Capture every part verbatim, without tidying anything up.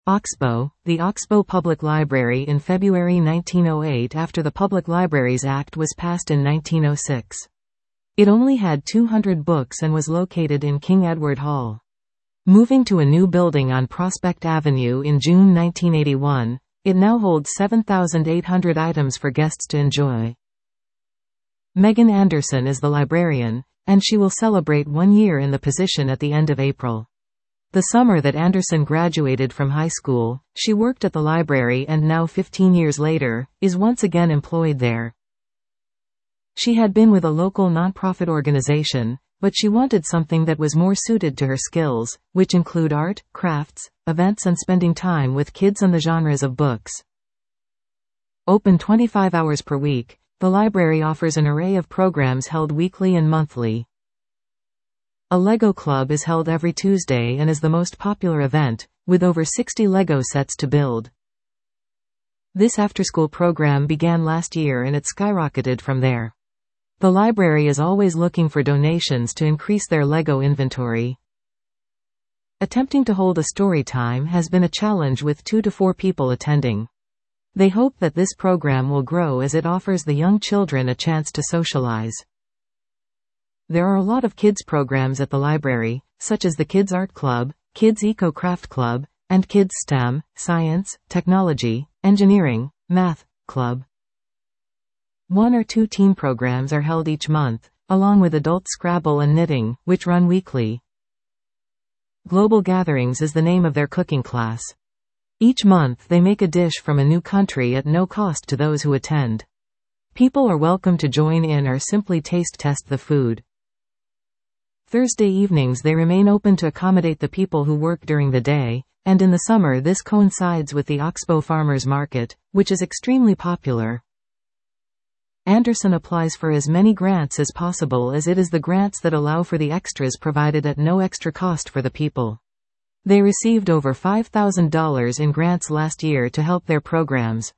Oxbow, the Oxbow Public Library in February nineteen oh eight after the Public Libraries Act was passed in nineteen oh six. It only had two hundred books and was located in King Edward Hall. Moving to a new building on Prospect Avenue in June nineteen eighty-one, it now holds seven thousand eight hundred items for guests to enjoy. Megan Anderson is the librarian, and she will celebrate one year in the position at the end of April. The summer that Anderson graduated from high school, she worked at the library and now fifteen years later, is once again employed there. She had been with a local nonprofit organization, but she wanted something that was more suited to her skills, which include art, crafts, events and spending time with kids and the genres of books. Open twenty-five hours per week, the library offers an array of programs held weekly and monthly. A Lego Club is held every Tuesday and is the most popular event, with over sixty Lego sets to build. This after-school program began last year and it skyrocketed from there. The library is always looking for donations to increase their Lego inventory. Attempting to hold a story time has been a challenge with two to four people attending. They hope that this program will grow as it offers the young children a chance to socialize. There are a lot of kids programs at the library, such as the Kids Art Club, Kids Eco Craft Club, and Kids STEM, Science, Technology, Engineering, Math Club. One or two teen programs are held each month, along with Adult Scrabble and Knitting, which run weekly. Global Gatherings is the name of their cooking class. Each month they make a dish from a new country at no cost to those who attend. People are welcome to join in or simply taste test the food. Thursday evenings they remain open to accommodate the people who work during the day, and in the summer this coincides with the Oxbow Farmers Market, which is extremely popular. Anderson applies for as many grants as possible as it is the grants that allow for the extras provided at no extra cost for the people. They received over five thousand dollars in grants last year to help their programs.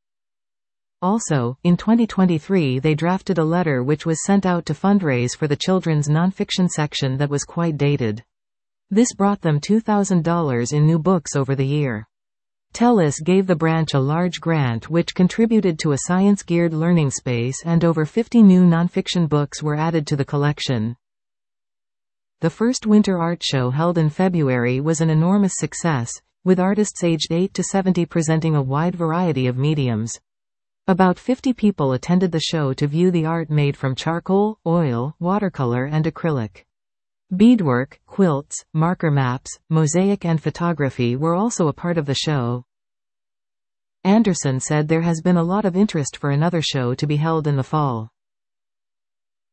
Also, in twenty twenty-three they drafted a letter which was sent out to fundraise for the children's nonfiction section that was quite dated. This brought them two thousand dollars in new books over the year. TELUS gave the branch a large grant which contributed to a science-geared learning space and over fifty new nonfiction books were added to the collection. The first winter art show held in February was an enormous success, with artists aged eight to seventy presenting a wide variety of mediums. About fifty people attended the show to view the art made from charcoal, oil, watercolor and acrylic. Beadwork, quilts, marker maps, mosaic and photography were also a part of the show. Anderson said there has been a lot of interest for another show to be held in the fall.